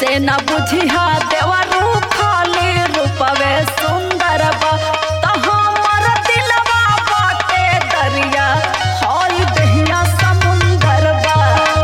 ऐसे न बुझिया देवरू खाली रूपवे सुंदर बा तो हमर दिलवा बाटे दरिया होई दहिया समुंदर बा।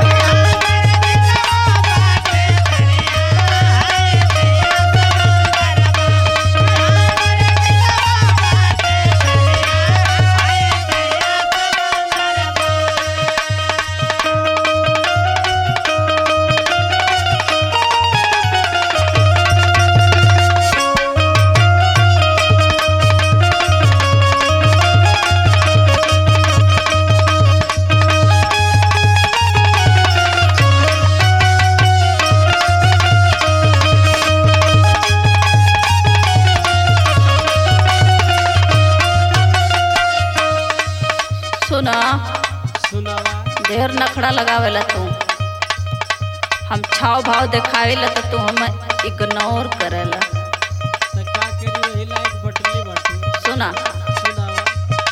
सुना सुनावा। ढेर नखड़ा लगावेला तू, हम छाव भाव देखावेला तो तू हमें इग्नोर करेला। तो का करी वही लाइक बटली बाटे। सुना सुनावा।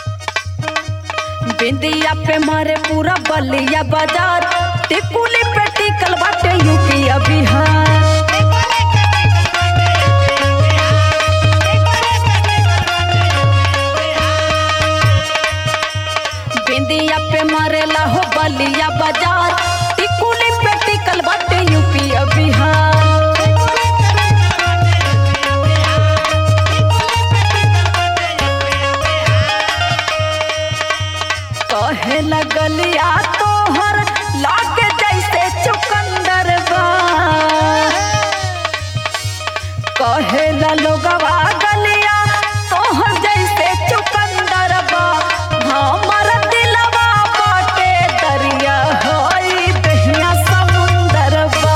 बिंदिया पे मारे पूरा बलिया बाजार टिकुली पे टिकल बाटे यूपी या बिहार। बिंदिया पे मारेला हो बलिया बाजार टिकुली पे टिकल बाटे यूपी या बिहार। कहे लगलिया तोहर लागे जैसे चुकंदर बा कहे लोगवा गलिया तोहर जैसे चुकंदर बा। हमर दिलवा बाटे दरिया होई दहिया समुंदर बा।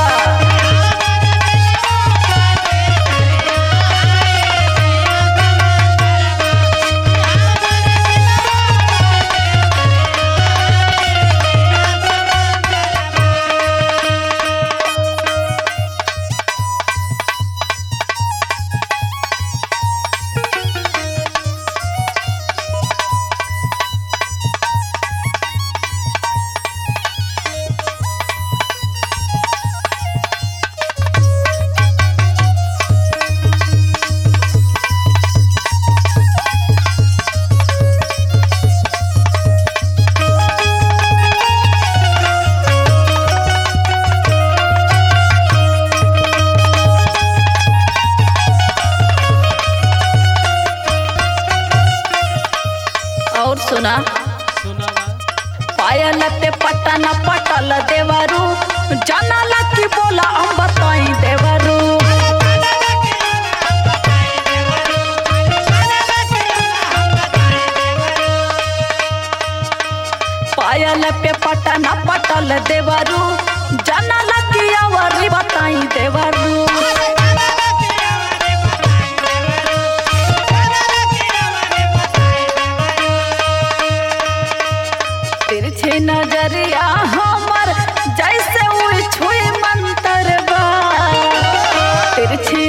और सुना सुनावा। पायल पे पटन पटल देवरू जानला की बोला हम बताई देवरू। पायल पे पटन पटल देवरू जानला की अवरी बताई देवरू। तिरछी नजरिया हमर जैसे उई छुई मंतर बा। तिरछी